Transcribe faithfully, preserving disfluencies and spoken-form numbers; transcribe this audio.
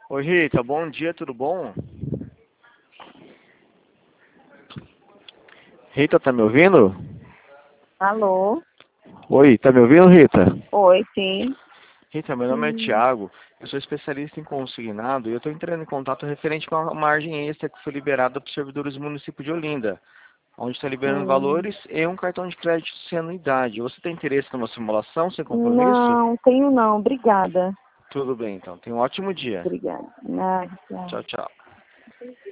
Oi, Rita, bom dia, tudo bom? Rita, tá me ouvindo? Alô? Oi, tá me ouvindo, Rita? Oi, sim. Rita, meu nome é Hum, Thiago, eu sou especialista em consignado e eu estou entrando em contato referente com a margem extra que foi liberada para os servidores do município de Olinda, onde está liberando hum. valores e um cartão de crédito sem anuidade. Você tem interesse numa simulação sem compromisso? Não, tenho não. Obrigada. Tudo bem, então. Tenha um ótimo dia. Obrigada. Nada, tchau. Tchau, tchau.